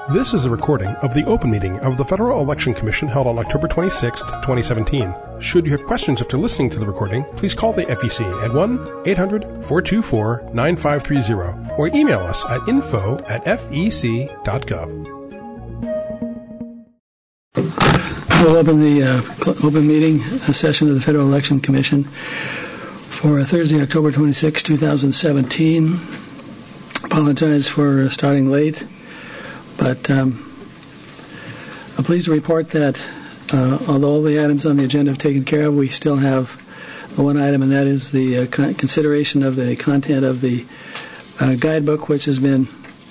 This is a recording of the open meeting of the Federal Election Commission held on October 26, 2017. Should you have questions after listening to the recording, please call the FEC at 1-800-424-9530 or email us at info@fec.gov. I'll open the open meeting session of the Federal Election Commission for Thursday, October 26, 2017. Apologize for starting late, but I'm pleased to report that although all the items on the agenda have taken care of, we still have one item, and that is the consideration of the content of the guidebook, which has been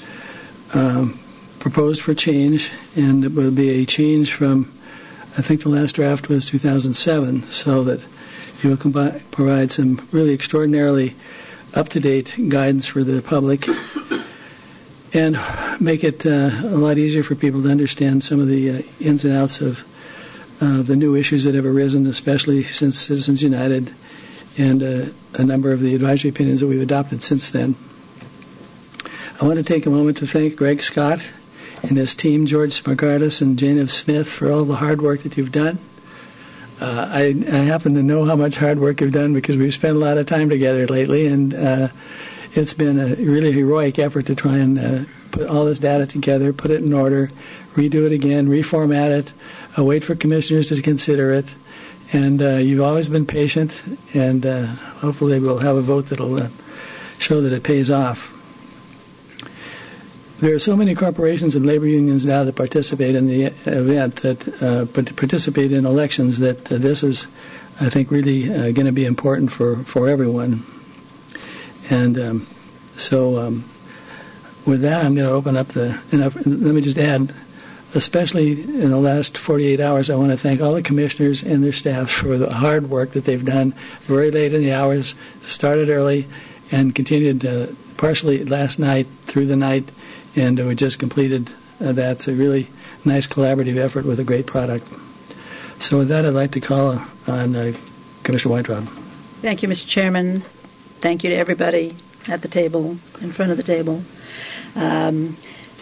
proposed for change, and it will be a change from, I think the last draft was 2007, so that it will provide some really extraordinarily up-to-date guidance for the public and make it a lot easier for people to understand some of the ins and outs of the new issues that have arisen, especially since Citizens United and a number of the advisory opinions that we've adopted since then. I want to take a moment to thank Greg Scott and his team, George Smargardis and Jane Smith, for all the hard work that you've done. I happen to know how much hard work you've done because we've spent a lot of time together lately, and it's been a really heroic effort to try and put all this data together, put it in order, redo it again, reformat it, wait for commissioners to consider it, and you've always been patient, and hopefully we'll have a vote that will show that it pays off. There are so many corporations and labor unions now that participate in the event, that participate in elections, that this is, I think, really going to be important for everyone. And so with that, I'm going to open up let me just add, especially in the last 48 hours, I want to thank all the commissioners and their staff for the hard work that they've done very late in the hours, started early, and continued partially last night through the night. And we just completed that. It's a really nice collaborative effort with a great product. So with that, I'd like to call on Commissioner Weintraub. Thank you, Mr. Chairman. Thank you to everybody at the table, in front of the table. I'm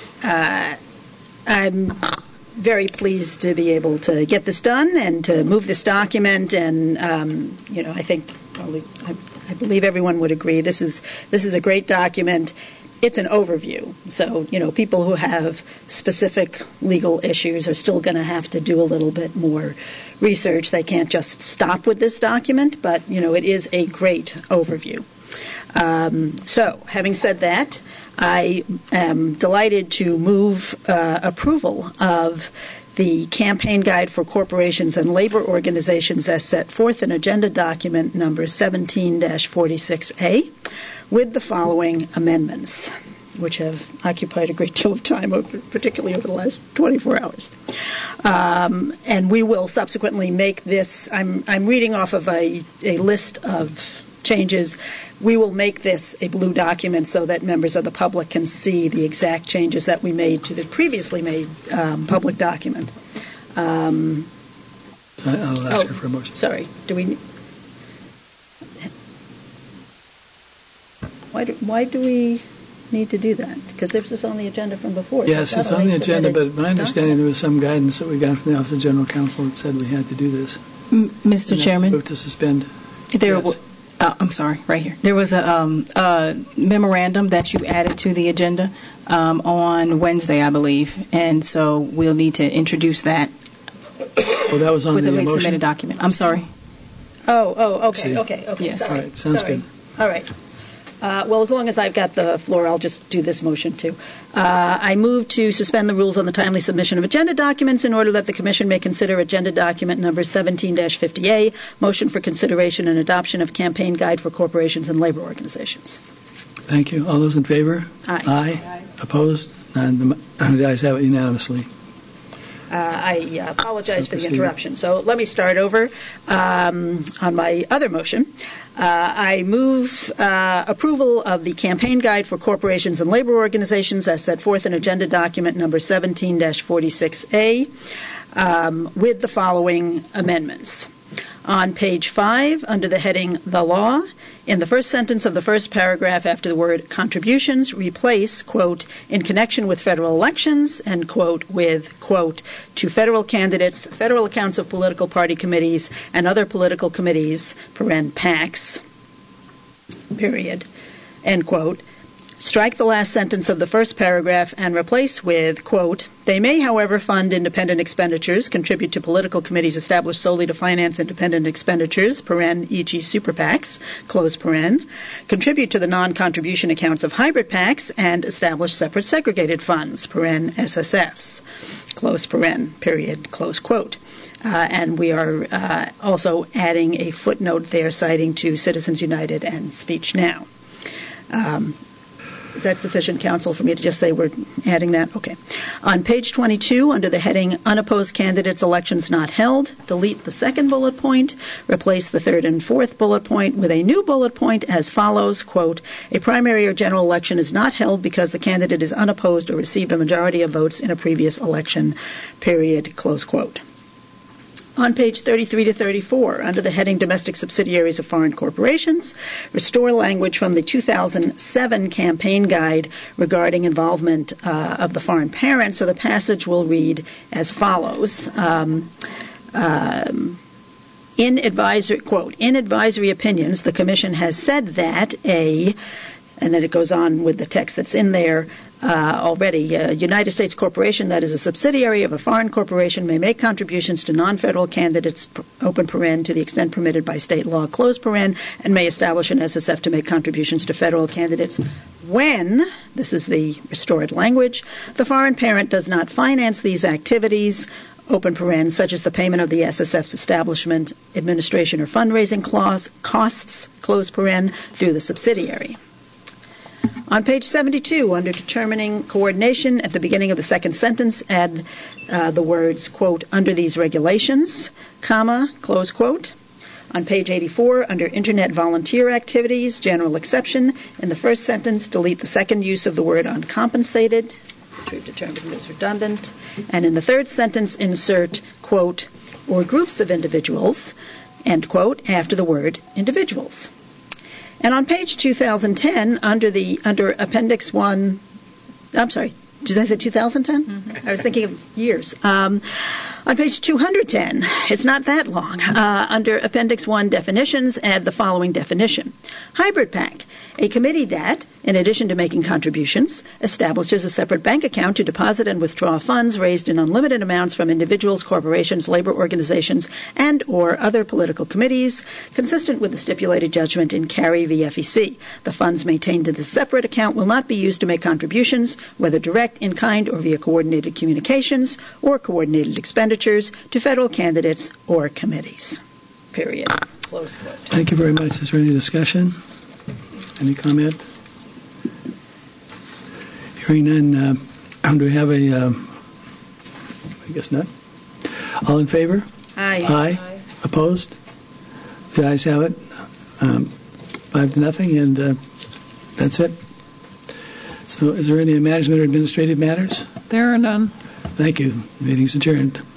very pleased to be able to get this done and to move this document. And I think I believe everyone would agree this is a great document. It's an overview, so people who have specific legal issues are still going to have to do a little bit more research. They can't just stop with this document, but it is a great overview. So, having said that, I am delighted to move approval of the campaign guide for corporations and labor organizations as set forth in agenda document number 17-46A with the following amendments, which have occupied a great deal of time, particularly over the last 24 hours. And we will subsequently make this, I'm reading off of a list of changes. We will make this a blue document so that members of the public can see the exact changes that we made to the previously made public document. I'll ask her for a motion. Sorry. Why do we need to do that? Because this was on the agenda from before. Yes, it's on the agenda, but my understanding there was some guidance that we got from the Office of General Counsel that said we had to do this. Mr. Chairman? Move to suspend. I'm sorry, right here. There was a memorandum that you added to the agenda on Wednesday, I believe, and so we'll need to introduce that. Well, that was on with the late motion? submitted document. I'm sorry. Okay. Yes. Sorry. All right, sounds good. All right. Well, as long as I've got the floor, I'll just do this motion, too. I move to suspend the rules on the timely submission of agenda documents in order that the Commission may consider agenda document number 17-50A, motion for consideration and adoption of campaign guide for corporations and labor organizations. Thank you. All those in favor? Aye. Aye. Opposed? None. The ayes have it unanimously. I apologize for the interruption. So let me start over on my other motion. I move approval of the campaign guide for corporations and labor organizations as set forth in agenda document number 17-46A with the following amendments. On page 5, under the heading The Law, in the first sentence of the first paragraph after the word contributions, replace, quote, in connection with federal elections, end quote, with, quote, to federal candidates, federal accounts of political party committees, and other political committees, paren PACs, period, end quote. Strike the last sentence of the first paragraph and replace with, quote, they may, however, fund independent expenditures, contribute to political committees established solely to finance independent expenditures, paren, e.g. super PACs, close paren, contribute to the non-contribution accounts of hybrid PACs, and establish separate segregated funds, paren, SSFs, close paren, period, close quote. And we are also adding a footnote there citing to Citizens United and Speech Now. Is that sufficient, counsel, for me to just say we're adding that? Okay. On page 22, under the heading Unopposed Candidates Elections Not Held, delete the second bullet point, replace the third and fourth bullet point with a new bullet point as follows, quote, a primary or general election is not held because the candidate is unopposed or received a majority of votes in a previous election, period, close quote. On page 33 to 34, under the heading Domestic Subsidiaries of Foreign Corporations, restore language from the 2007 campaign guide regarding involvement of the foreign parent. So the passage will read as follows. In advisory opinions, the Commission has said that and then it goes on with the text that's in there, already, a United States corporation that is a subsidiary of a foreign corporation may make contributions to non-federal candidates, open paren, to the extent permitted by state law, close paren, and may establish an SSF to make contributions to federal candidates when, this is the restored language, the foreign parent does not finance these activities, open paren, such as the payment of the SSF's establishment, administration, or fundraising costs, close paren, through the subsidiary. On page 72, under determining coordination, at the beginning of the second sentence, add the words, quote, under these regulations, comma, close quote. On page 84, under Internet volunteer activities, general exception, in the first sentence, delete the second use of the word uncompensated, which we've determined is redundant. And in the third sentence, insert, quote, or groups of individuals, end quote, after the word individuals. And on page 2010, under Appendix 1, I'm sorry, did I say 2010? Mm-hmm. I was thinking of years. On page 210, it's not that long. Under Appendix 1 definitions, add the following definition. Hybrid PAC, a committee that, in addition to making contributions, establishes a separate bank account to deposit and withdraw funds raised in unlimited amounts from individuals, corporations, labor organizations, and or other political committees, consistent with the stipulated judgment in Carey v. FEC. The funds maintained in this separate account will not be used to make contributions, whether direct, in kind, or via coordinated communications or coordinated expenditures to federal candidates or committees. Period. Close quote. Thank you very much. Is there any discussion? Any comment? Hearing none, do we have a, I guess not. All in favor? Aye. Aye. Opposed? The ayes have it. 5-0, and that's it. So is there any management or administrative matters? There are none. Thank you. The meeting's adjourned.